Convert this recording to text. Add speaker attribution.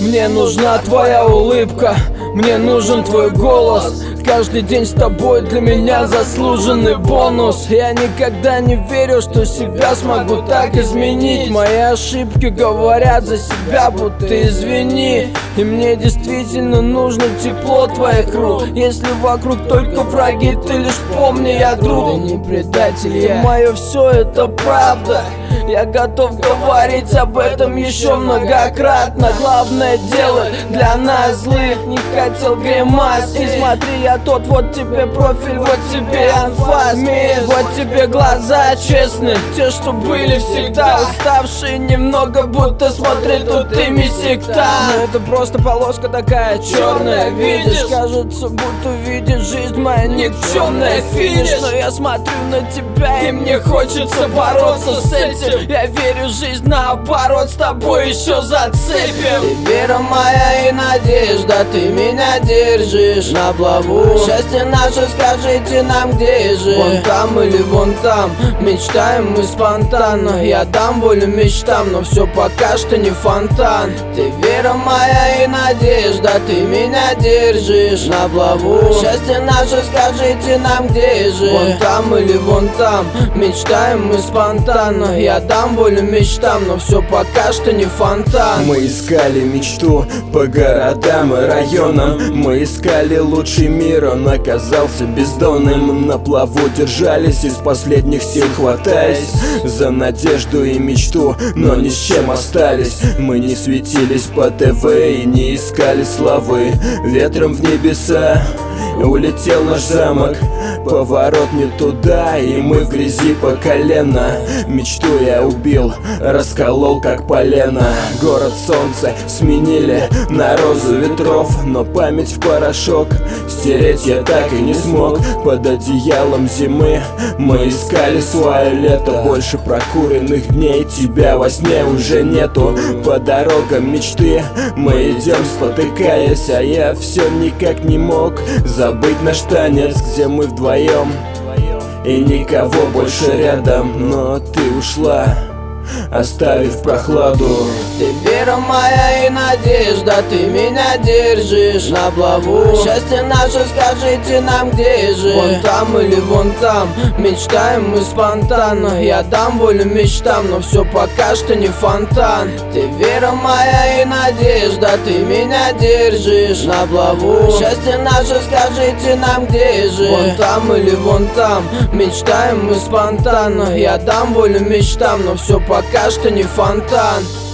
Speaker 1: Мне нужна твоя улыбка, мне нужен твой голос. Каждый день с тобой для меня заслуженный бонус. Я никогда не верю, что себя смогу так изменить. Мои ошибки говорят за себя, будто извини. И мне действительно нужно тепло твоих рук. Если вокруг только враги, ты лишь помни, я друг. Ты не предатель, я мое все, это правда. Я готов говорить об этом еще многократно. Главное дело для нас злых, не хотел гримас. И смотри, я тот, вот тебе профиль, вот тебе анфас. Вот тебе глаза честные, те, что были всегда. Уставшие немного, будто смотри, тут ты секта. Но это просто полоска такая черная, видишь? Кажется, будто видишь жизнь моя никчемная, финиш. Но я смотрю на тебя и мне хочется бороться с этим. Я верю, жизнь наоборот, с тобой еще зацепим. Ты вера моя и надежда, ты меня держишь на плаву. Счастье наше, скажите нам, где же? Вон там или вон там, мечтаем мы спонтанно. Я дам волю мечтам, но все пока что не фонтан. Ты вера моя и надежда, ты меня держишь на плаву. Счастье наше, скажите нам, где же? Вон там или вон там, мечтаем мы спонтанно. Я дам волю мечтам, но все пока что не фонтан.
Speaker 2: Мы искали мечту по городам и районам. Мы искали лучший мир, он оказался бездонным. На плаву держались, из последних сил хватаясь за надежду и мечту, но ни с чем остались. Мы не светились по ТВ и не искали славы. Ветром в небеса улетел наш замок, поворот не туда, и мы в грязи по колено. Мечту я убил, расколол как полено. Город солнца сменили на розу ветров, но память в порошок стереть я так и не смог. Под одеялом зимы мы искали свое лето. Больше прокуренных дней, тебя во сне уже нету. По дорогам мечты мы идем спотыкаясь, а я все никак не мог забыть наш танец, где мы вдвоем и никого больше рядом. Но ты ушла, оставив прохладу.
Speaker 1: Ты вера моя и надежда, ты меня держишь на плаву. Счастье наше, скажите нам, где же? Вон там или вон там, мечтаем мы спонтанно. Я дам волю мечтам, но все пока что не фонтан. Ты вера моя и надежда, ты меня держишь на плаву. Счастье наше, скажите нам, где же? Вон там или вон там, мечтаем мы спонтанно. Я дам волю мечтам, но все пока что не фонтан.